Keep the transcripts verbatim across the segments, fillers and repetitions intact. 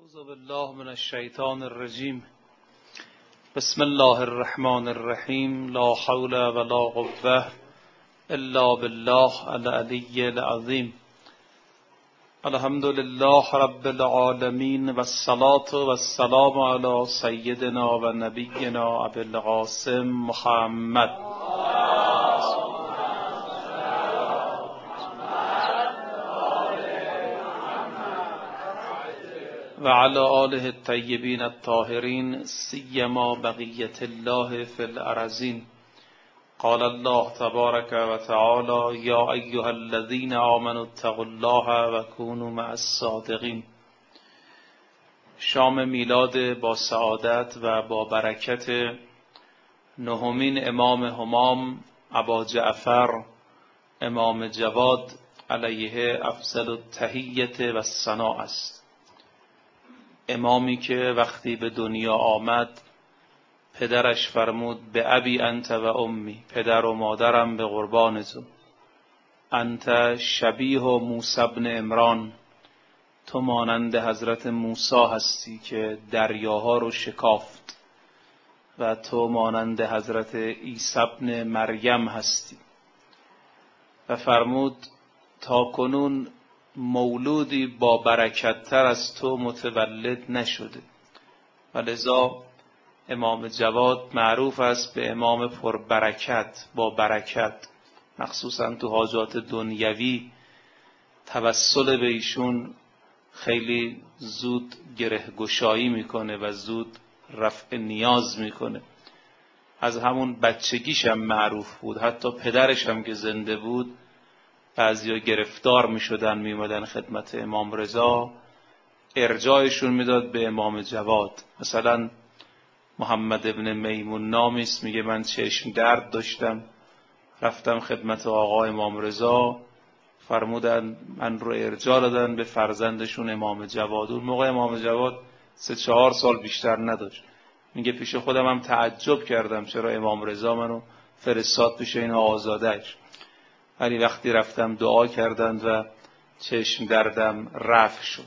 اعوذ بالله من الشیطان الرجیم. بسم الله الرحمن الرحیم. لا حول ولا قوة الا بالله العلی العظیم. الحمد لله رب العالمین و الصلاة و السلام علی سیدنا و نبینا ابی القاسم محمد و علی آله الطیبین الطاهرین سیما بقیة الله فی الارضین. قال الله تبارک و تعالی یا ایها الذین آمنوا اتقوا الله و کونوا مع الصادقین. شام میلاد با سعادت و با برکت نهمین امام همام ابا جعفر امام جواد علیه افضل التحیة و الثناء است. امامی که وقتی به دنیا آمد پدرش فرمود به ابی انت و امی، پدر و مادرم به قربان تو. انت شبیه موسی بن عمران، تو مانند حضرت موسی هستی که دریاها رو شکافت و تو مانند حضرت عیسی بن مریم هستی. و فرمود تا کنون مولودی با برکت تر از تو متولد نشده. و لذا امام جواد معروف است به امام پربرکت، با برکت، مخصوصا تو حاجات دنیوی توسل به ایشون خیلی زود گره گشایی میکنه و زود رفع نیاز میکنه. از همون بچگیش هم معروف بود، حتی پدرش هم که زنده بود بعضیا گرفتار می شدن می اومدن خدمت امام رضا، ارجاعشون میداد به امام جواد. مثلا محمد ابن میمون نامیست، میگه من چشم درد داشتم رفتم خدمت آقا امام رضا، فرمودن من رو ارجاع دادن به فرزندشون امام جواد. اون موقع امام جواد سه چهار سال بیشتر نداشت. میگه پیش خودم هم تعجب کردم چرا امام رضا منو فرستاد پیش این آزادش، ولی وقتی رفتم دعا کردند و چشم دردم رفع شد.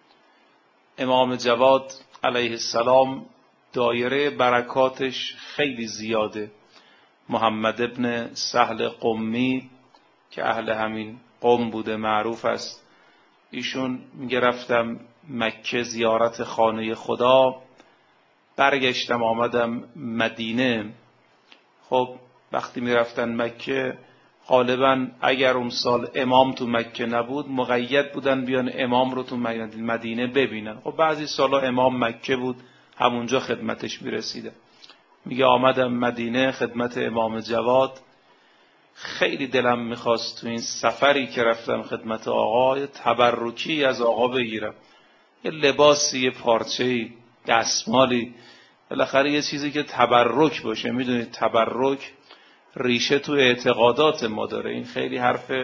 امام جواد علیه السلام دایره برکاتش خیلی زیاده. محمد ابن سهل قمی که اهل همین قم بوده معروف است، ایشون میگه رفتم مکه زیارت خانه خدا، برگشتم آمدم مدینه. خب وقتی میرفتن مکه غالبا اگر اون سال امام تو مکه نبود مقید بودن بیان امام رو تو مدینه ببینن. خب بعضی سالا امام مکه بود همونجا خدمتش میرسیده. میگه آمدم مدینه خدمت امام جواد، خیلی دلم میخواست تو این سفری که رفتم خدمت آقا یه تبرکی از آقا بگیرم، یه لباسی، یه پارچه‌ای، دستمالی، بالاخره یه چیزی که تبرک باشه. میدونید تبرک ریشه تو اعتقادات ما داره. این خیلی حرف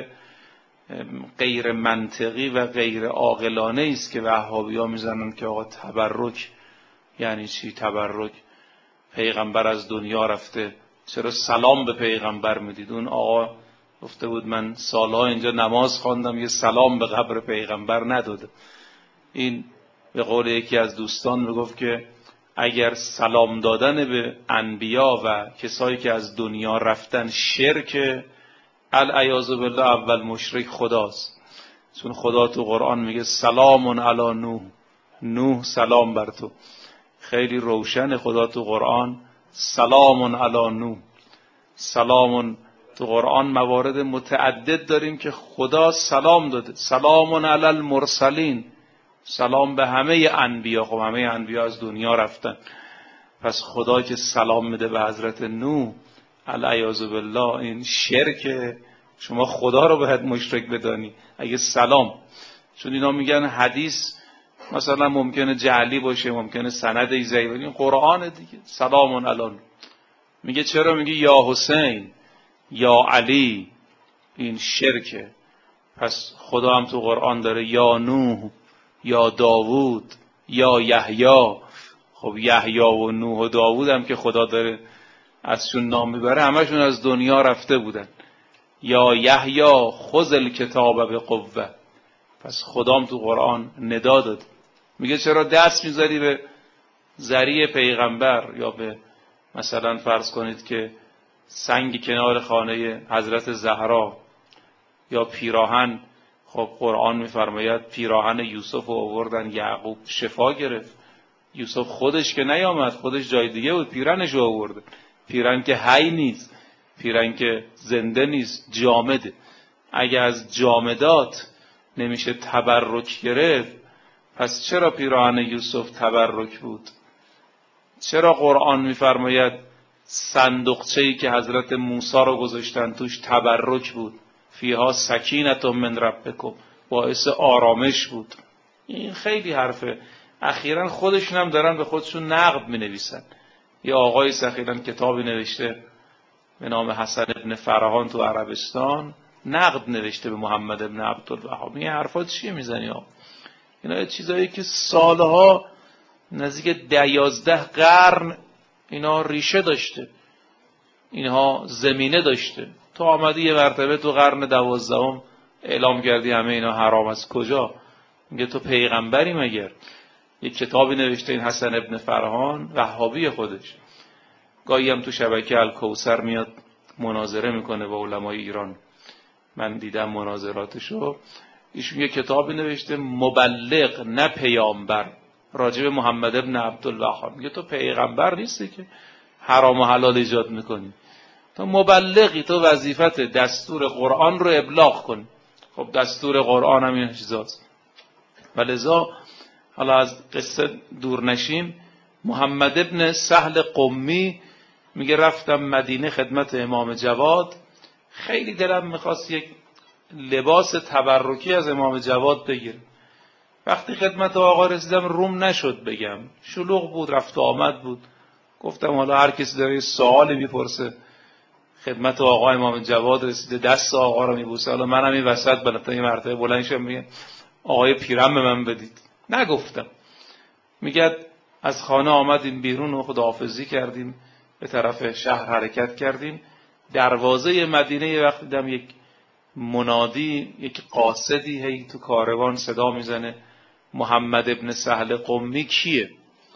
غیر منطقی و غیر عاقلانه است که وهابی‌ها میزنن که آقا تبرک یعنی چی؟ تبرک پیغمبر از دنیا رفته چرا سلام به پیغمبر میدید؟ اون آقا گفته بود من سالها اینجا نماز خواندم یه سلام به قبر پیغمبر نداده. این به قول یکی از دوستان میگفت که اگر سلام دادن به انبیا و کسایی که از دنیا رفتن شرک، العیاذ بالله اول مشرک خداست. چون خدا تو قرآن میگه سلام علی نوح، نوح سلام بر تو. خیلی روشن خدا تو قرآن سلام علی نوح. سلام تو قرآن موارد متعدد داریم که خدا سلام داده. سلام علی المرسلین، سلام به همه انبیا. خب همه انبیا از دنیا رفتن، پس خدا که سلام میده به حضرت نوح العیاذ بالله این شرک. شما خدا رو باید مشرک بدانی اگه سلام. چون اینا میگن حدیث مثلا ممکنه جعلی باشه، ممکنه سند ضعیف، این قرآن دیگه. سلام علی، میگه چرا؟ میگه یا حسین یا علی، این شرکه. پس خدا هم تو قرآن داره یا نوح یا داوود یا یحیی. خب یحیی و نوح و داوود هم که خدا داره ازشون نام میبره همشون از دنیا رفته بودن. یا یحیی خذ الکتاب بقوه. پس خدام تو قرآن ندا داد میگه چرا دست میذاری به ذریع پیغمبر، یا به مثلا فرض کنید که سنگ کنار خانه حضرت زهرا، یا پیراهن. خب قرآن میفرماید پیراهن یوسف رو آوردن، یعقوب شفا گرفت. یوسف خودش که نیامد، خودش جای دیگه بود، پیراهنش رو آورده. پیراهن که حی نیست، پیراهن که زنده نیست، جامده. اگه از جامدات نمیشه تبرک گرفت، پس چرا پیراهن یوسف تبرک بود؟ چرا قرآن میفرماید صندوقچه‌ای که حضرت موسی رو گذاشتن توش تبرک بود؟ فیها سکینة من ربکم، باعث آرامش بود. این خیلی حرفه. اخیراً خودشون هم دارن به خودشون نقد می نویسن. یه آقای اخیراً کتابی نوشته به نام حسن ابن فرحان تو عربستان، نقد نوشته به محمد ابن عبدالوهاب. این حرفات چیه میزنی آقا؟ اینا چیزایی که سالها، نزدیک ده یازده قرن اینا ریشه داشته، اینها زمینه داشته. تو آمدی یه مرتبه تو قرن دوازدهم اعلام کردی همه اینا حرام. از کجا؟ میگه تو پیغمبری مگر؟ یک کتابی نوشته این حسن ابن فرحان، وهابی خودش، گاهی هم تو شبکه الکوثر میاد مناظره میکنه با علمای ایران. من دیدم مناظراتشو. ایشون یک کتابی نوشته مبلغ نه پیامبر، راجع به محمد ابن عبدالوهاب. میگه تو پیغمبر نیستی که حرام و حلال ایجاد میکنی، تو مبلغی، تو وظیفت دستور قرآن رو ابلاغ کن. خب دستور قرآن هم این چیزاست. ولذا حالا از قصه دور نشیم، محمد ابن سهل قمی میگه رفتم مدینه خدمت امام جواد، خیلی دلم میخواست یک لباس تبرکی از امام جواد بگیرم. وقتی خدمت آقا رسیدم روم نشد بگم، شلوغ بود، رفت و آمد بود. گفتم حالا هر کسی داره یه سوالی میپرسه. خدمت آقا امام جواد رسیده، دست آقا رو میبوسه. حالا منم این وسط بلتا یه مرتبه بلند شدم میگم آقای پیرم به من بدید. نگفتم. میگه از خانه آمدیم بیرون و خداحافظی کردیم، به طرف شهر حرکت کردیم. دروازه مدینه یه وقت دیدم یک منادی، یک قاصدی هی تو کاروان صدا میزنه محمد ابن سهل قمی کیه؟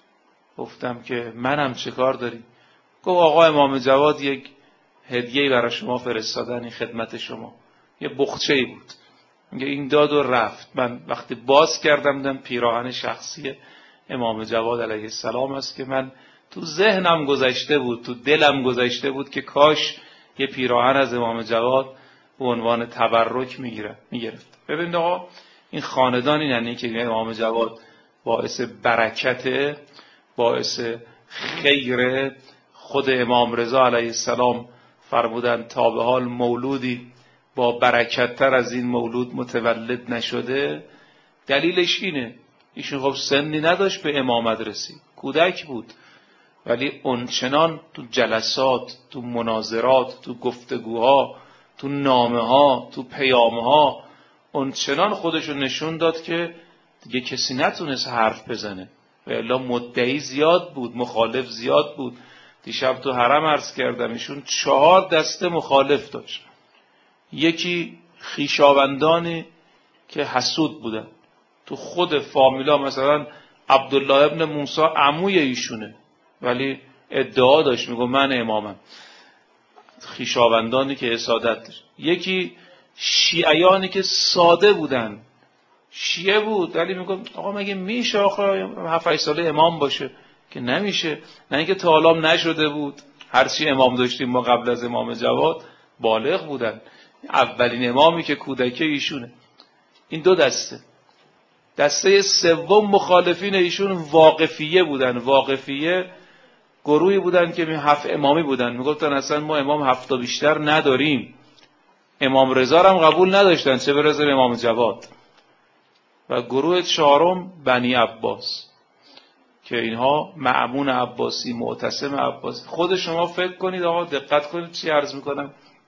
گفتم که منم، چه کار داری؟ گفت آقا امام جواد یک هدیه‌ای برای شما فرستادن، این خدمت شما. یه بخچه‌ای بود. میگه این داد و رفت. من وقتی باز کردم دیدم پیراهن شخصی امام جواد علیه السلام است که من تو ذهنم گذشته بود، تو دلم گذشته بود که کاش یه پیراهن از امام جواد به عنوان تبرک میگیره میگرفت. ببینید آقا، این خاندان این یعنی که امام جواد باعث برکت، باعث خیر. خود امام رضا علیه السلام فرمودن تا به حال مولودی با برکت تر از این مولود متولد نشده. دلیلش اینه، ایشون خب سنی نداشت به امامت رسید، کودک بود، ولی اونچنان تو جلسات، تو مناظرات، تو گفتگوها، تو نامه ها، تو پیامه ها اونچنان خودشو نشون داد که دیگه کسی نتونست حرف بزنه. و الا مدعی زیاد بود، مخالف زیاد بود. دیشب تو حرم عرض کردم ایشون چهار دسته مخالف داشت. یکی خیشاوندانی که حسود بودن. تو خود فامیلا مثلا عبدالله ابن موسی عموی ایشونه، ولی ادعا داشت میگه من امامم. خیشاوندانی که حسادت داشت. یکی شیعیانی که ساده بودن، شیعه بود ولی میگه آقا مگه میشه آخه هفت هشت ساله امام باشه؟ که نمیشه. نه اینکه تا حالا نشده بود، هرچی امام داشتیم ما قبل از امام جواد بالغ بودن. اولین امامی که کودکه ایشونه. این دو دسته. دسته سوم مخالفین ایشون واقفیه بودن. واقفیه گروهی بودن که هفت امامی بودن، میگفتن اصلا ما امام هفت بیشتر نداریم. امام رضا هم قبول نداشتن، چه برسه به امام جواد. و گروه چهارم بنی عباس که اینها مأمون عباسی، معتصم عباسی. خود شما فکر کنید آقا، دقت کنید چی عرض میکنم.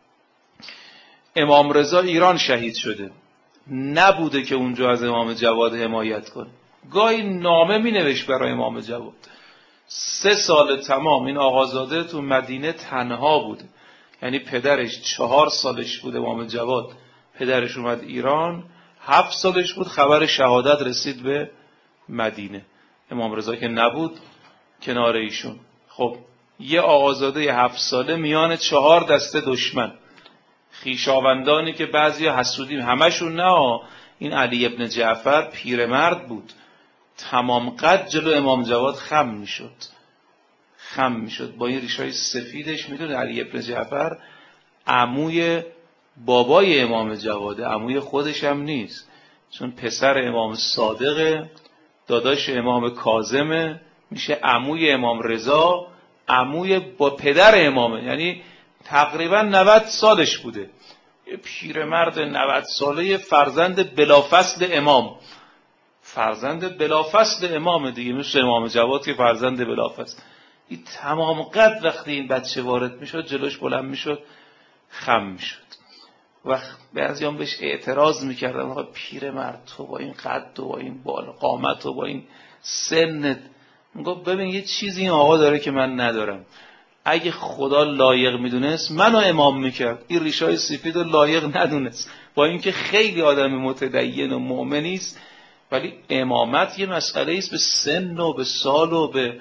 امام رضا ایران شهید شده، نبوده که اونجا از امام جواد حمایت کنه. گاهی نامه می نوشت برای امام جواد. سه سال تمام این آقازاده تو مدینه تنها بوده. یعنی پدرش چهار سالش بود امام جواد، پدرش اومد ایران، هفت سالش بود خبر شهادت رسید به مدینه. امام رضا که نبود کنار ایشون. خب یه آقازاده هفت ساله میان چهار دسته دشمن، خویشاوندانی که بعضی حسودیم، همشون نه، این علی ابن جعفر پیرمرد بود، تمام قد جلو امام جواد خم میشد خم میشد با این ریشای سفیدش. میدونه علی ابن جعفر عموی بابای امام جواده، عموی خودش هم نیست، چون پسر امام صادق، داداش امام کاظمه، میشه عموی امام رضا، عموی با پدر امامه، یعنی تقریبا نود سالش بوده. یه پیرمرد نود ساله، فرزند بلافصل امام، فرزند بلافصل امام دیگه، مثل امام جواد که فرزند بلافصل. این تمام قد وقتی این بچه وارد میشد جلوش بلند میشد خم میشد. وقت بعضیام بهش اعتراض میکردن آقا پیرمرد تو با این قد و با این بالا قامت و با این سنت، میگفت ببین یه چیزی این آقا داره که من ندارم، اگه خدا لایق میدونست منو امام میکرد، این ریشای سفید رو لایق ندونست، با اینکه خیلی آدم متدین و مؤمنی است، ولی امامت یه مسئله است به سن و به سال و به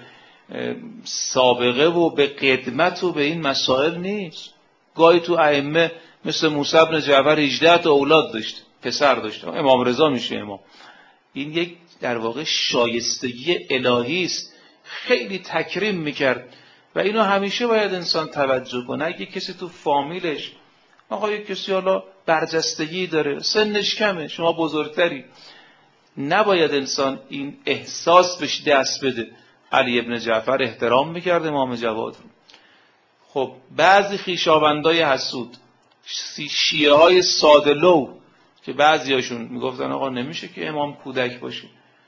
سابقه و به قدمت و به این مسائل نیست. گاهی تو ائمه مثل موسی بن جعفر هجده تا اولاد داشت، پسر داشت، امام رضا میشه امام. این یک در واقع شایستگی الهی است، خیلی تکریم میکرد و اینو همیشه باید انسان توجه کنه. اگه کسی تو فامیلش آقا یک کسی حالا برجستگی داره، سنش کمه، شما بزرگتری، نباید انسان این احساس بهش دست بده. علی ابن جعفر احترام میکرد امام جواد رو. خب بعضی خویشاوندای حسود، شیعه های ساده لو که بعضی هاشون میگفتن آقا نمیشه که امام کودک باشه،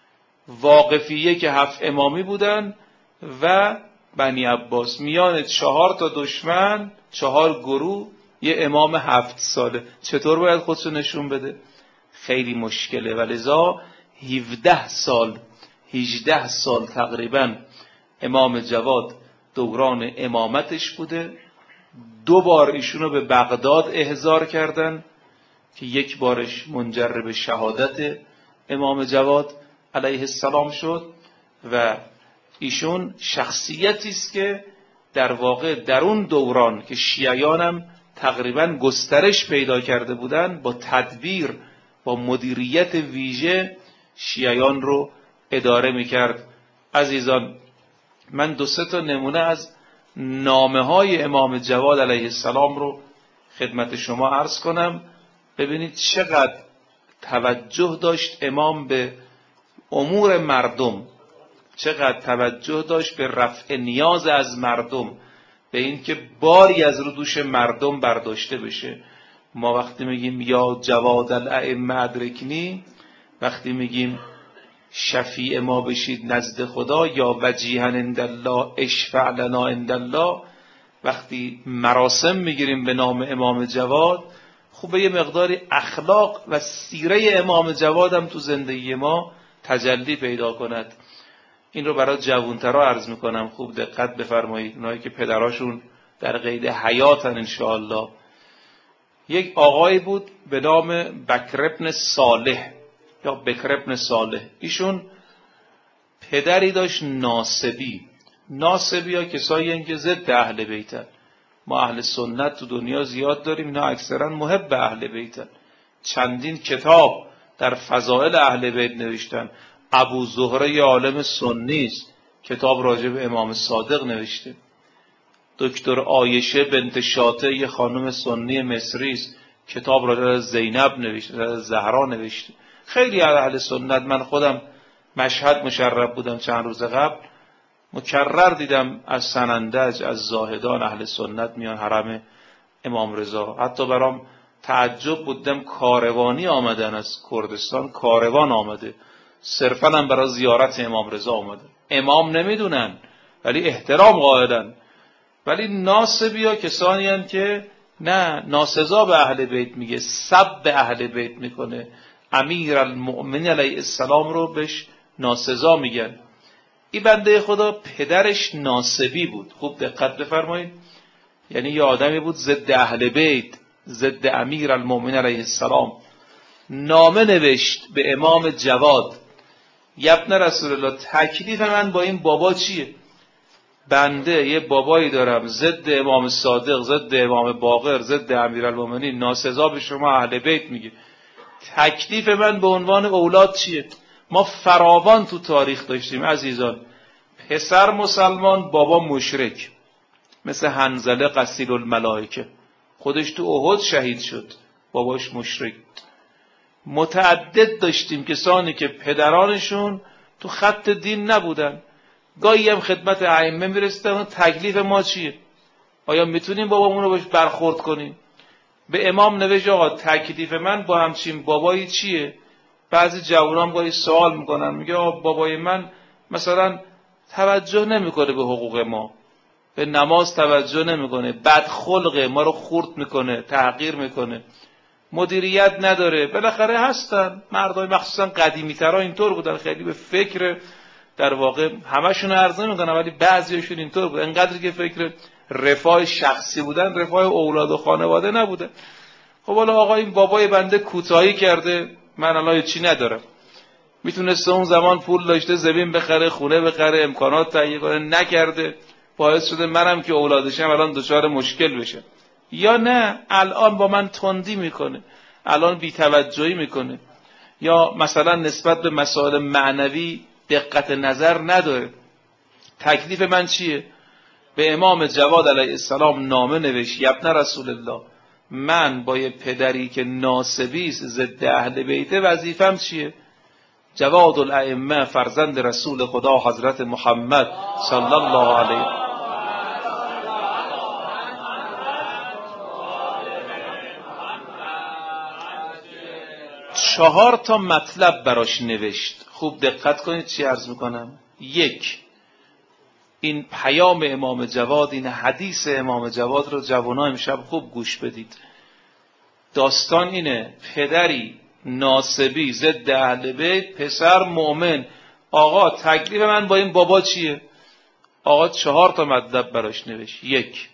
واقفیه که هفت امامی بودن و بنی عباس، میان چهار تا دشمن، چهار گروه، یه امام هفت ساله، چطور باید خودشو نشون بده؟ خیلی مشکله. ولذا هفده سال هجده سال تقریبا امام جواد دوران امامتش بوده. دو بار ایشونو به بغداد احضار کردن که یک بارش منجر به شهادت امام جواد علیه السلام شد و ایشون شخصیتی است که در واقع در اون دوران که شیعیان هم تقریبا گسترش پیدا کرده بودن، با تدبیر، با مدیریت ویژه شیعیان رو اداره میکرد. عزیزان، من دو سه تا نمونه از نامه های امام جواد علیه السلام رو خدمت شما عرض کنم. ببینید چقدر توجه داشت امام به امور مردم، چقدر توجه داشت به رفع نیاز از مردم، به این که باری از رو دوش مردم برداشته بشه. ما وقتی میگیم یا جواد الائمه ادرکنی، وقتی میگیم شفیع ما بشید نزد خدا، یا وجیها عند الله اشفع لنا عند الله، وقتی مراسم میگیریم به نام امام جواد، خوبه یه مقداری اخلاق و سیره امام جواد هم تو زندگی ما تجلی پیدا کند. این رو برای جوانترها عرض میکنم، خوب دقت بفرمایید، اونایی که پدراشون در قید حیاتن انشاءالله. یک آقای بود به نام بکر ابن صالح یا بکر ابن صالح. ایشون پدری داشت ناصبی. ناصبی ها کسایی هستند که ضد اهل بیتن. ما اهل سنت تو دنیا زیاد داریم، اینا اکثرا محب اهل بیتن. چندین کتاب در فضائل اهل بیت نوشتن. ابو زهره یه عالم سنی است، کتاب راجع به امام صادق نوشته. دکتر عایشه بنت شاطع یه خانم سنی مصری است، کتاب راجع به زینب نوشته، راجع به زهرا نوشته. خیلی اهل سنت، من خودم مشهد مشرف بودم چند روز قبل، مکرر دیدم از سنندج، از زاهدان اهل سنت میان حرم امام رضا. حتی برام تعجب بودم کاروانی آمدن از کردستان، کاروان آمده صرفا هم برای زیارت امام رضا آمده. امام نمیدونن ولی احترام قائلن. ولی ناسبی ها کسانی هستند که نه، ناسزا به اهل بیت میگه، سب به اهل بیت میکنه، امیر المؤمنین علیه السلام رو بهش ناسزا میگن. این بنده خدا پدرش ناسبی بود، خوب دقت بفرمایید، یعنی یه آدمی بود ضد اهل بیت، ضد امیر المؤمنین علیه السلام. نامه نوشت به امام جواد یبن رسول الله تکلیف من با این بابا چیه؟ بنده یه بابایی دارم ضد امام صادق، ضد امام باقر، ضد امیرالمومنین، ناسزا به شما اهل بیت میگه. تکلیف من به عنوان اولاد چیه؟ ما فراوان تو تاریخ داشتیم عزیزان، پسر مسلمان بابا مشرک، مثل حنظله قصیل الملائکه، خودش تو احد شهید شد، باباش مشرک. متعدد داشتیم کسانی که پدرانشون تو خط دین نبودن، گاهی هم خدمت ائمه میرسیدن. تکلیف ما چیه؟ آیا میتونیم بابامون رو باش برخورد کنیم؟ به امام نوشت آقا تکلیف من با همچین بابایی چیه؟ بعضی جوانان گاهی سوال میکنن، میگه آقا بابای من مثلا توجه نمیکنه به حقوق ما، به نماز توجه نمیکنه، بدخلقه، ما رو خورد میکنه، تحقیر میکنه، مدیریت نداره. بالاخره هستن مردای مخصوصا قدیمی ترها اینطور بودن، خیلی به فکر در واقع همشون عرض نمیکنن ولی بعضیاشون اینطور بود، انقدر که فکر رفاه شخصی بودن، رفاه اولاد و خانواده نبوده. خب حالا آقا این بابای بنده کوتاهی کرده، من الان چی ندارم، میتونسته اون زمان پول داشته زمین بخره، خونه بخره، امکانات تهیه کنه، نکرده، باعث شده منم که اولادشم الان دچار مشکل بشه. یا نه الان با من تندی میکنه، الان بی‌توجهی میکنه، یا مثلا نسبت به مسائل معنوی دقت نظر نداره. تکلیف من چیه؟ به امام جواد علیه السلام نامه نوشت، یبن رسول الله من با یه پدری که ناصبی است ضد اهل بیت وظیفم چیه؟ جواد الائمه فرزند رسول خدا حضرت محمد صلی الله علیه چهار تا مطلب براش نوشت. خوب دقت کنید چی عرض میکنم. یک، این پیام امام جواد، این حدیث امام جواد رو جوانان امشب خوب گوش بدید. داستان اینه، پدری ناصبی ضد اهل بیت، پسر مؤمن. آقا تکلیف من با این بابا چیه؟ آقا چهار تا مطلب براش نوشت. یک،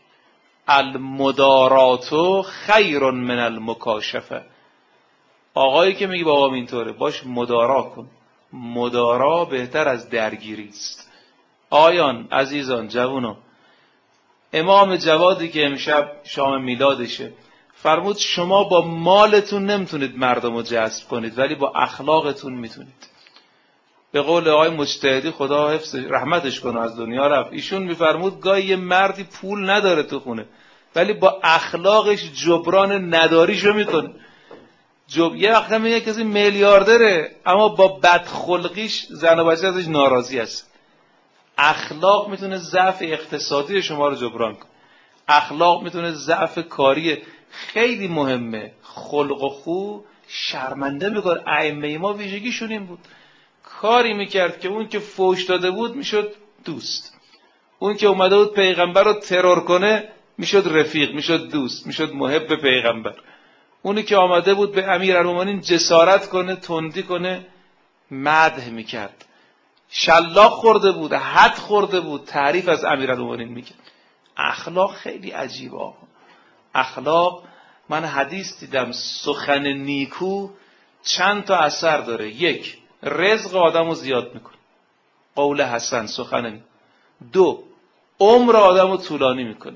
المداراتو خیر من المکاشفه. آقایی که میگه بابام اینطوره باش مدارا کن، مدارا بهتر از درگیری است. آیان عزیزان جوانان، امام جوادی که امشب شام میلادشه فرمود شما با مالتون نمیتونید مردم رو جذب کنید ولی با اخلاقتون میتونید. به قول آقای مجتهدی خدا حفظ رحمتش کنه از دنیا رفت، ایشون میفرمود گاهی یه مردی پول نداره تو خونه ولی با اخلاقش جبران نداریشو میکنه. جب یه وقت میگه کسی میلیاردره اما با بدخلقیش زن و بچه ازش ناراضی است. اخلاق میتونه ضعف اقتصادی شما رو جبران کنه. اخلاق میتونه ضعف کاری، خیلی مهمه. خلق و خو شرمنده میکنه. ائمه ما ویژگیشون این بود، کاری میکرد که اون که فوش داده بود میشد دوست، اون که اومده بود پیغمبر رو ترور کنه میشد رفیق، میشد دوست، میشد محب پیغمبر. اونی که آمده بود به امیرالمومنین جسارت کنه، تندی کنه، مدح میکرد. شلاق خورده بود، حد خورده بود، تعریف از امیرالمومنین میکرد. اخلاق خیلی عجیبه. اخلاق، من حدیث دیدم سخن نیکو چند تا اثر داره. یک، رزق آدمو زیاد میکنه، قول حسن، سخن نیکو. دو، عمر آدمو طولانی میکنه.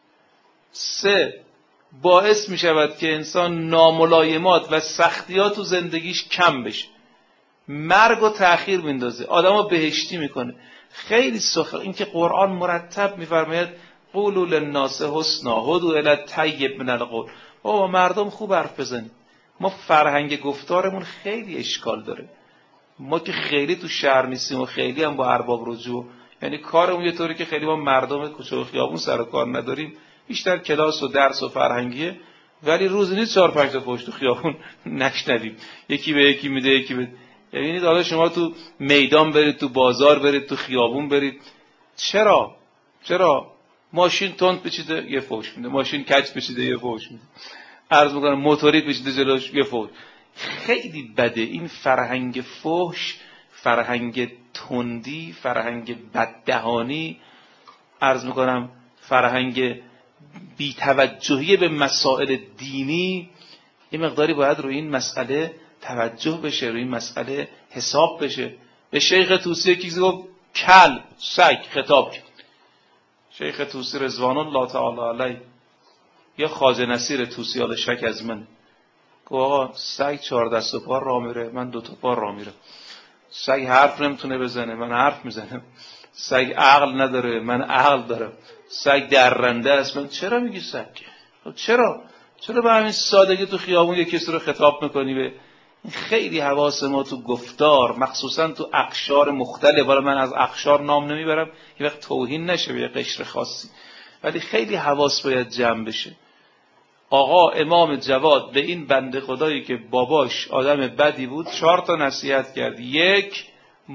سه، باعث میشود که انسان ناملایمات و سختیات تو زندگیش کم بشه، مرگ و تأخیر میندازه، آدمو بهشتی میکنه. خیلی سخن، این که قرآن مرتب میفرماید قولوا للناس حسنا هدوا الی الطیب من القول. بابا مردم خوب حرف بزنید. ما فرهنگ گفتارمون خیلی اشکال داره. ما که خیلی تو شهر نیستیم و خیلی هم با ارباب رجوع، یعنی کارمون یه طوری که خیلی با مردم کوچه و خیابون سر و کار نداریم، بیشتر کلاس و درس و فرهنگیه. ولی روزی نیست چهار پنج تا فحش تو خیابون نشنویم، یکی به یکی میده، یکی به. ببینید حالا شما تو میدان برید، تو بازار برید، تو خیابون برید، چرا چرا ماشین تند پیچیده یه فحش میده، ماشین کج پیچیده یه فحش میده، عرض میکنم موتوری پیچیده جلوش یه فحش. خیلی بده این فرهنگ فحش، فرهنگ تندی، فرهنگ بددهانی، عرض میکنم فرهنگ بی‌توجهی به مسائل دینی. یه مقداری باید روی این مسئله توجه بشه، روی این مسئله حساب بشه. به شیخ طوسی یکی گفت کل، سگ خطاب کرد. شیخ طوسی رضوان الله تعالی علیه یا خواجه نصیر طوسی حالا شک از من گفت آقا سگ چهار دست و پا راه میره، من دو تا پا راه میرم. سگ حرف نمیتونه بزنه، من حرف میزنم. سگ عقل نداره، من عقل دارم. سگ درنده است، من چرا میگی سگ؟ چرا چرا به همین سادگی تو خیابون یک کسی رو خطاب میکنی؟ به خیلی حواس ما تو گفتار، مخصوصا تو اقشار مختلف، ولی من از اقشار نام نمیبرم یه وقت توهین نشه به یه قشر خاصی، ولی خیلی حواس باید جمع بشه. آقا امام جواد به این بنده خدایی که باباش آدم بدی بود چهار تا نصیحت کرد. یک،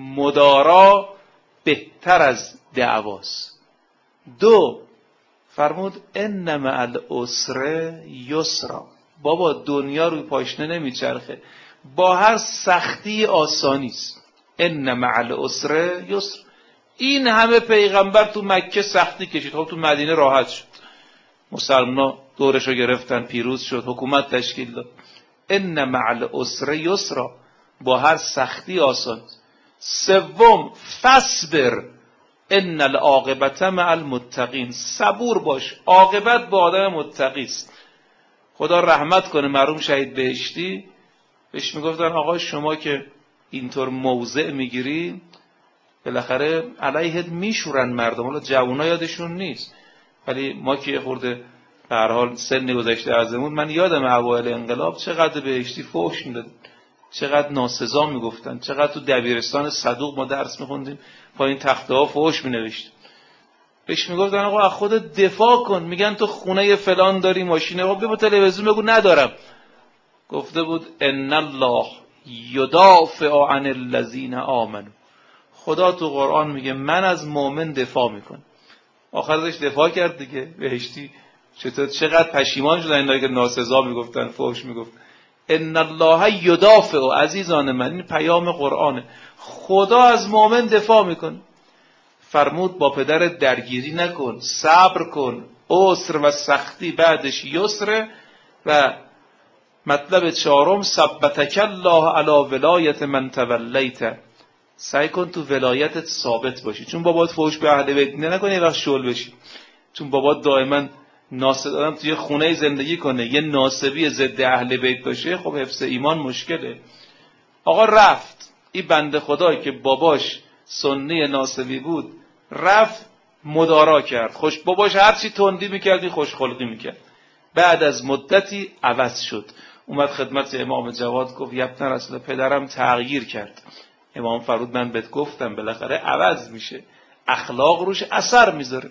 مدارا بهتر از دعواست. دو، فرمود ان مع العسر یسرا، بابا دنیا روی پاشنه نمیچرخه، با هر سختی آسانی است. ان مع العسر یسر. این همه پیغمبر تو مکه سختی کشید، خب تو مدینه راحت شد، مسلمان‌ها دورشو گرفتن، پیروز شد، حکومت تشکیل داد. ان مع العسر یسرا، با هر سختی آسان. سوم، فاصبر ان العاقبت مع المتقین، صبور باش، عاقبت با آدم متقی است. خدا رحمت کنه مرحوم شهید بهشتی، بهش میگفتن آقا شما که اینطور موضع میگیری بالاخره علیهت میشورن مردم. حالا جوونا یادشون نیست، ولی ما که خورده به هر حال سن گذشته ازمون، من یادم اوایل انقلاب چقدر بهشتی فحش میداد، چقدر ناسزا میگفتن، چقدر تو دبیرستان صدوق ما درس میخوندیم پایین تخته ها فحش مینوشتیم. بهش میگفتن آقا از خودت دفاع کن، میگن تو خونه فلان داری، ماشین، آقا بیا با تلویزیون بگو ندارم. گفته بود ان الله یدافع عن الذین آمنوا، خدا تو قرآن میگه من از مؤمن دفاع میکنم. آخرش دفاع کرد دیگه بهشتی. چطور چقدر پشیمان شدن اینایی که ناسزا میگفتن، فحش میگفت. ان الله یدافع، عزیزان من این پیام قرآنه، خدا از مؤمن دفاع میکنه. فرمود با پدر درگیری نکن، صبر کن، عسر و سختی بعدش یسر. و مطلب چهارم، ثبتک الله علی ولایت من تولیت، سعی کن تو ولایتت ثابت باشی، چون بابات فحش به اهل بیت نکنه یه وقت شل بشی، چون بابات دائما ناسب آدم توی خونه زندگی کنه یه ناسبی ضد اهل بیت باشه، خب حفظ ایمان مشکله. آقا رفت این بنده خدایی که باباش سنی ناسبی بود، رفت مدارا کرد، خوش باباش هرچی تندی میکردی خوشخلقی میکرد. بعد از مدتی عوض شد، اومد خدمت امام جواد گفت یبن رسول پدرم تغییر کرد. امام فرمود من بهت گفتم بالاخره عوض میشه، اخلاق روش اثر میذاره.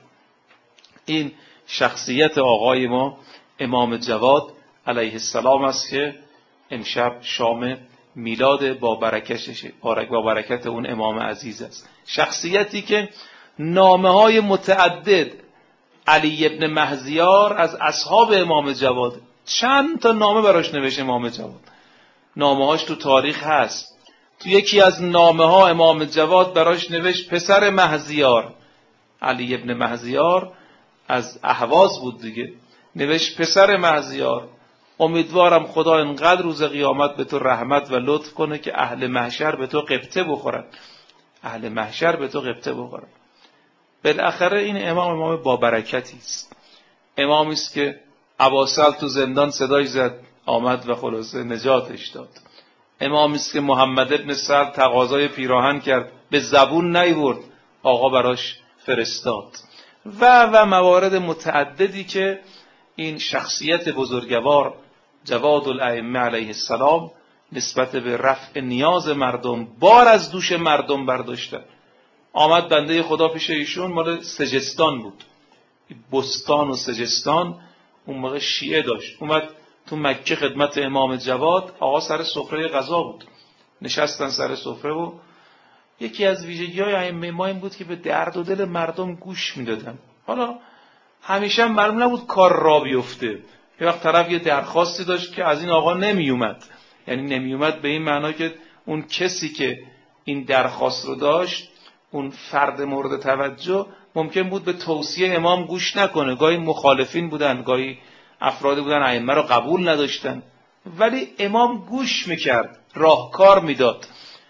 این شخصیت آقای ما امام جواد علیه السلام است که امشب شام میلاد با برکتشه، با برکت اون امام عزیز است. شخصیتی که نامه های متعدد، علی ابن مهزیار از اصحاب امام جواد چند تا نامه براش نوشت امام جواد، نامه هاش تو تاریخ هست. تو یکی از نامه ها امام جواد براش نوشت پسر مهزیار، علی ابن مهزیار از اهواز بود دیگه، نوشت پسر مهزیار امیدوارم خدا انقدر روز قیامت به تو رحمت و لطف کنه که اهل محشر به تو قبطه بخورن، اهل محشر به تو قبطه بخورن. بالاخره این امام امام با برکتی است، امامی است که اباسل تو زندان صداش زد آمد و خلاصه نجاتش داد. امامی است که محمد ابن سعد تقاضای پیراهن کرد به زبون نیورد، آقا براش فرستاد. و و موارد متعددی که این شخصیت بزرگوار جواد الائمه علیه السلام نسبت به رفع نیاز مردم، بار از دوش مردم برداشتن. آمد بنده خدا پیش ایشون، مال سجستان بود، بستان و سجستان اون موقع شیعه داشت. اومد تو مکه خدمت امام جواد، آقا سر سفره غذا بود، نشستن سر سفره و یکی از ویژگی‌های ائمه ما این بود که به درد و دل مردم گوش میدادن. حالا همیشه هم معلوم نبود کار را بیفته، یه وقت طرف یه درخواستی داشت که از این آقا نمیومد، یعنی نمیومد به این معنا که اون کسی که این درخواست رو داشت، اون فرد مورد توجه، ممکن بود به توصیه امام گوش نکنه، گاهی مخالفین بودن، گاهی افرادی بودن ائمه رو قبول نداشتن، ولی امام گوش میکرد، راهکار میداد.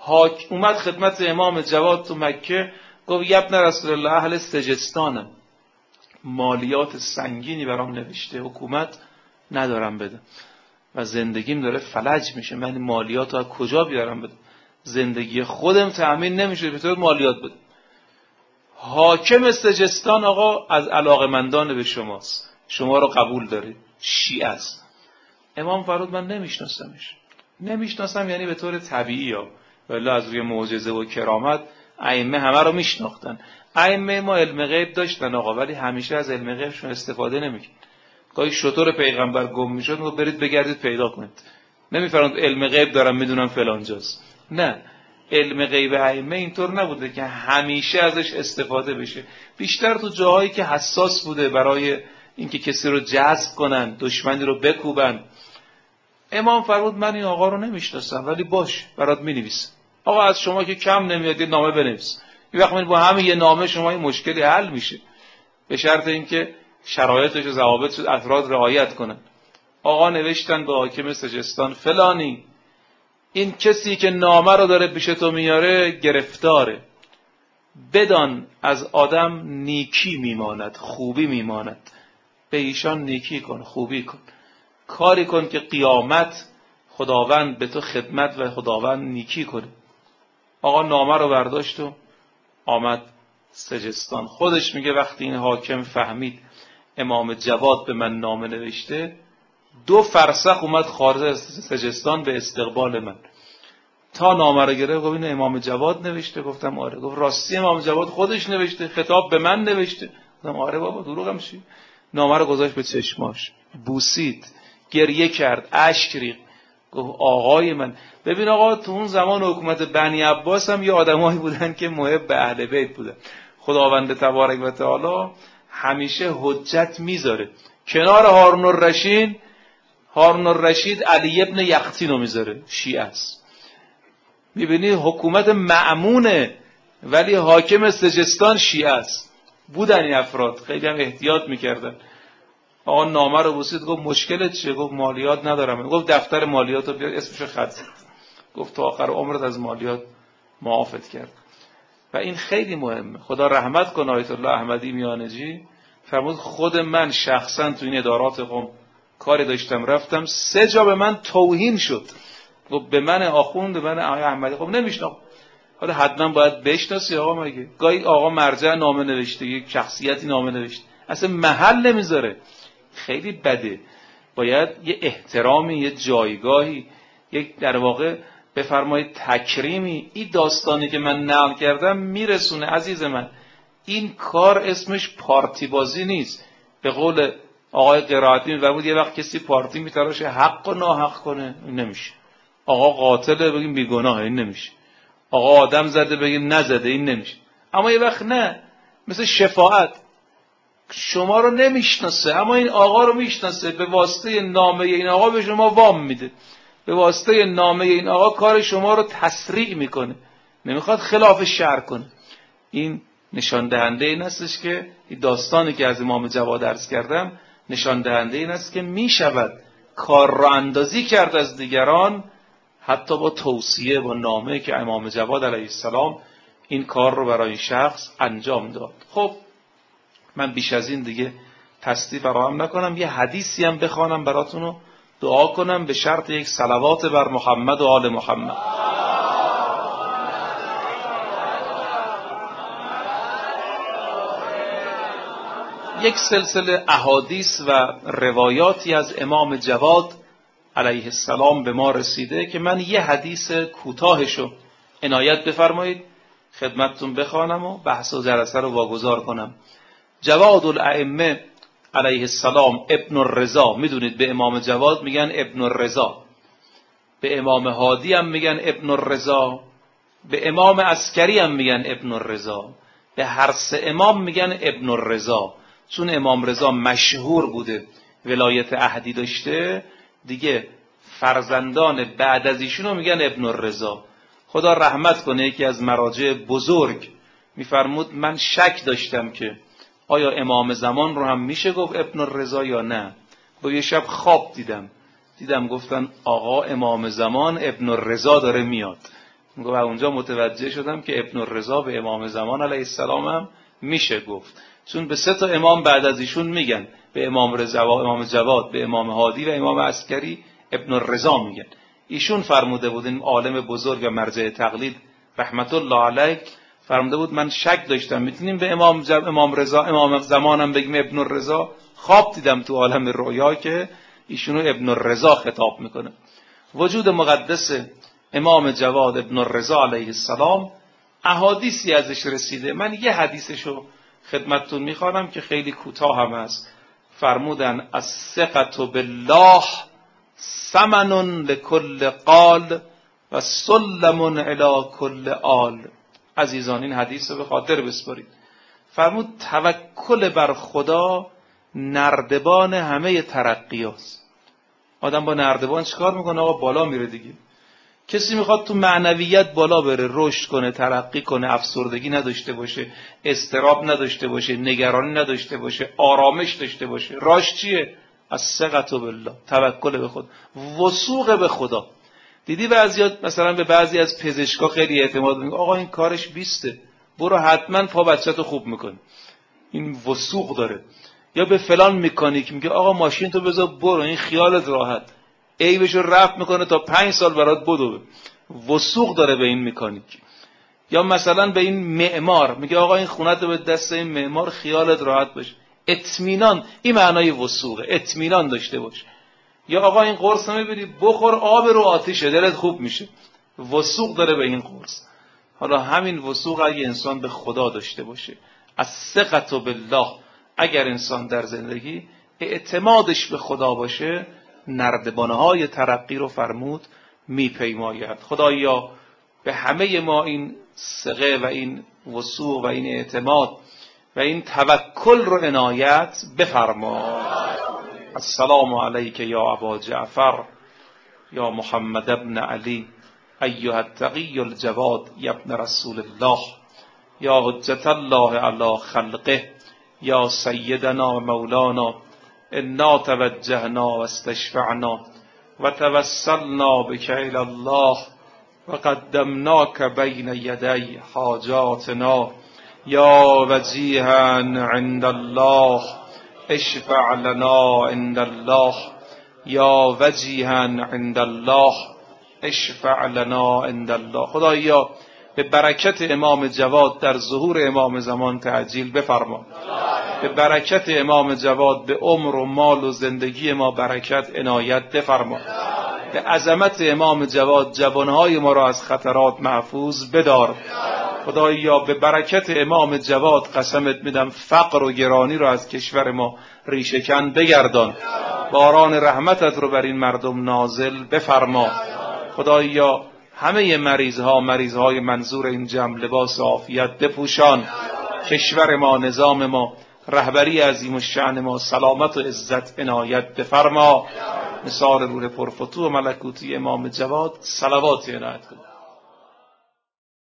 حاک اومد خدمت امام جواد تو مکه، گفت ابن رسول الله اهل سجستانم، مالیات سنگینی برام نوشته، حکومت ندارم بدم و زندگیم داره فلج میشه، من مالیات رو از کجا بیارم بدم؟ زندگی خودم تأمین نمیشه، به طور مالیات بدم. حاکم سجستان آقا از علاقمندان به شماست، شما رو قبول داره، شیعه است. امام فرمود من نمیشناسمش. نمیشناسم یعنی به طور طبیعی ها، ولی از روی معجزه و کرامت ائمه همه رو میشناختن. ائمه ما علم غیب داشتن آقا، ولی همیشه از علم غیبشون استفاده نمیکنن. گاهی شطور پیغمبر گم میشد و برید بگردید پیدا کنید. نمیفرماند علم غیب دارم میدونم فلان جاست. نه، علم غیب ائمه اینطور نبوده که همیشه ازش استفاده بشه. بیشتر تو جاهایی که حساس بوده برای اینکه کسی رو جذب کنن، دشمنی رو بکوبن. امام فرمود من این آقا رو نمیشناسم، ولی باش برات مینویسم. آقا از شما که کم نمیاد یه نامه بنویس. یه وقت با همین یه نامه شما این مشکلی حل میشه، به شرط اینکه شرایطش و ضوابط افراد رعایت کنن. آقا نوشتن به حاکم سجستان فلانی، این کسی که نامه رو داره پیش تو میاره گرفتاره، بدان از آدم نیکی میماند، خوبی میماند، به ایشان نیکی کن، خوبی کن، کاری کن که قیامت خداوند به تو خدمت و خداوند نیکی کنه. آقا نامه رو برداشت و آمد سجستان. خودش میگه وقتی این حاکم فهمید امام جواد به من نامه نوشته، دو فرسخ اومد خارج از سجستان به استقبال من تا نامه رو گرفت. گفت اینو امام جواد نوشته؟ گفتم آره. گفت راستی امام جواد خودش نوشته، خطاب به من نوشته؟ گفتم آره بابا دروغم چی. نامه رو گذاشت به چشماش، بوسید، گریه کرد، اشک ریخت، گفت آقای من. ببین آقا تو اون زمان حکومت بنی عباس هم یه آدمایی بودن که محب به اهل بیت بودن. خداوند تبارک و تعالی همیشه حجت میذاره کنار هارون الرشید. هارون الرشید علی ابن یقطین رو میذاره، شیعه است. میبینی حکومت مأمونه ولی حاکم سجستان شیعه است. بودن این افراد، خیلی هم احتیاط میکردن. آقا نامه رو بوسید، گفت مشکلت چیه؟ گفت مالیات ندارم. گفت دفتر مالیات رو بیار، اسمش خط زد. گفت تا آخر عمرت از مالیات معافت کرد. و این خیلی مهمه. خدا رحمت کنه آیت الله احمدی میانجی، فرمود خود من شخصا تو این ادارات قم کاری داشتم رفتم، سه جا به من توهین شد. گفت به من آخوند، به من آقای احمدی. خب نمیشناخت. حالا حتما باید بشناسی آقا. مگه گاهی آقا مرجع نامه نوشته، یک شخصیتی نامه نوشته، اصلا محل نمیذاره. خیلی بده. باید یه احترامی، یه جایگاهی، یک در واقع بفرمایید تکریمی. این داستانی که من نقل کردم میرسونه عزیز من. این کار اسمش پارتی بازی نیست. به قول آقای قرائتی میفرمود یه وقت کسی پارتی میتراشه حق و ناحق کنه، این نمیشه. آقا قاتله بگیم بیگناه، این نمیشه. آقا آدم زده بگیم نزده، این نمیشه. اما یه وقت نه، مثل شفاعت، شما رو نمیشناسه اما این آقا رو میشناسه، به واسطه نامه این آقا به شما وام میده، به واسطه نامه این آقا کار شما رو تسریع میکنه، نمیخواد خلاف شرع کنه. این نشان دهنده این استش که این داستانی که از امام جواد عرض کردم نشان دهنده این است که میشود کار را اندازی کرد از دیگران، حتی با توصیه، با نامه که امام جواد علیه السلام این کار رو برای این شخص انجام داد. خب من بیش از این دیگه تصدیق فراهم نکنم. یه حدیثی هم بخوانم براتون و دعا کنم، به شرط یک صلوات بر محمد و آل محمد. یک سلسله احادیث و روایاتی از امام جواد علیه السلام به ما رسیده که من یه حدیث کوتاهشو عنایت بفرمایید خدمتتون بخوانم و بحث و جلسه رو واگذار کنم. جواد الائمه علیه السلام ابن الرضا، میدونید به امام جواد میگن ابن الرضا، به امام هادی هم میگن ابن الرضا، به امام عسکری هم میگن ابن الرضا، به هر سه امام میگن ابن الرضا. چون امام رضا مشهور بوده، ولایت عهدی داشته، دیگه فرزندان بعد از ایشونو میگن ابن الرضا. خدا رحمت کنه، یکی از مراجع بزرگ میفرمود من شک داشتم که آیا امام زمان رو هم میشه گفت ابن الرضا یا نه. با یه شب خواب دیدم دیدم گفتن آقا امام زمان ابن الرضا داره میاد. و اونجا متوجه شدم که ابن الرضا به امام زمان علیه السلام هم میشه گفت، چون به سه تا امام بعد از ایشون میگن، به امام رضا و امام جواد، به امام هادی و امام عسکری ابن الرضا میگن. ایشون فرموده بود، این عالم بزرگ و مرجع تقلید رحمت الله علیه فرموده بود من شک داشتم میتونیم به امام جب... امام رضا امام زمانم بگیم ابن الرضا. خواب دیدم تو عالم رویا که ایشونو ابن الرضا خطاب میکنه. وجود مقدس امام جواد ابن الرضا علیه السلام احادیثی ازش رسیده. من یه حدیثشو خدمتتون میخوانم که خیلی کوتاه هم است. فرمودن الثقة بالله ثمن لكل قال و سلم الی کل آل. عزیزان این حدیث رو به خاطر بسپارید. فرمود توکل بر خدا نردبان همه ترقیاست. آدم با نردبان چیکار میکنه؟ آقا بالا میره دیگه. کسی میخواد تو معنویت بالا بره، رشد کنه، ترقی کنه، افسردگی نداشته باشه، اضطراب نداشته باشه، نگرانی نداشته باشه، آرامش داشته باشه، راش چیه؟ الثقة بالله، توکل به خدا، وثوق به خدا. دیدی بعضیات مثلا به بعضی از پزشکا خیلی اعتماد میکنه، آقا این کارش بیسته، برو حتما پا بچه‌تو خوب میکنه، این وثوق داره. یا به فلان مکانیک میگه آقا ماشین تو بذار برو، این خیالت راحت، عیبشو رفع میکنه تا پنج سال برات بدو، وثوق داره به این مکانیک. یا مثلا به این معمار میگه آقا این خونه رو به دست این معمار، خیالت راحت باشه، اطمینان. این معنای وثوقه، اطمینان داشته باش. یا آقا این قرص میبری بخور، آب رو آتیشه، دلت خوب میشه، وثوق داره به این قرص. حالا همین وثوق اگه انسان به خدا داشته باشه، الثقة بالله، اگر انسان در زندگی اعتمادش به خدا باشه، نردبانهای ترقی رو فرمود میپیماید. خدایا به همه ما این ثقه و این وثوق و این اعتماد و این توکل رو عنایت بفرما. السلام علیک یا ابا جعفر یا محمد ابن علی ایها التقی الجواد یا ابن رسول الله یا حجت الله علی خلقه یا سیدنا و مولانا انا توجهنا و استشفعنا و توسلنا بک الی الله و قدمناک بین یدی حاجاتنا یا وجیها عند الله اشفع لنا عند الله یا وجیها عند الله اشفع لنا عند الله. خدایا به برکت امام جواد در ظهور امام زمان تعجیل بفرما. به برکت امام جواد به عمر و مال و زندگی ما برکت عنایت بفرما. به عظمت امام جواد جوانهای ما را از خطرات محفوظ بدار. خدایا به برکت امام جواد قسمت میدم فقر و گرانی را از کشور ما ریشه‌کن بگردان. باران رحمتت رو بر این مردم نازل بفرما. خدایا همه مریضها مریضهای منظور این جمع لباس عافیت بپوشان. کشور ما، نظام ما، رهبری عظیم الشأن ما سلامت و عزت عنایت بفرما. مثال روح پرفتوح و ملکوتی امام جواد صلوات عنایت کن.